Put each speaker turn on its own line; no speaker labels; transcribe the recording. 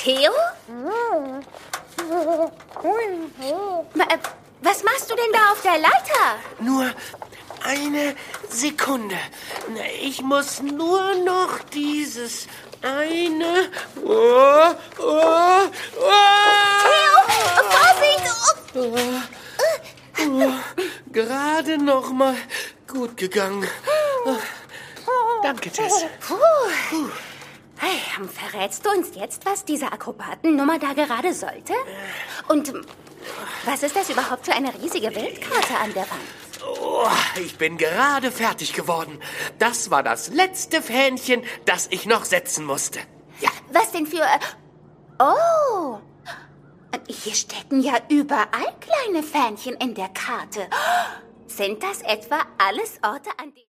Theo? Was machst du denn da auf der Leiter?
Nur eine Sekunde. Ich muss nur noch dieses eine...
Vorsicht!
Gerade noch mal gut gegangen. Danke, Tess.
Hey, verrätst du uns jetzt, was diese Akrobatennummer da gerade sollte? Und was ist das überhaupt für eine riesige Weltkarte an der Wand?
Oh, ich bin gerade fertig geworden. Das war das letzte Fähnchen, das ich noch setzen musste. Ja.
Was denn für... Oh, hier stecken ja überall kleine Fähnchen in der Karte. Sind das etwa alles Orte, an denen...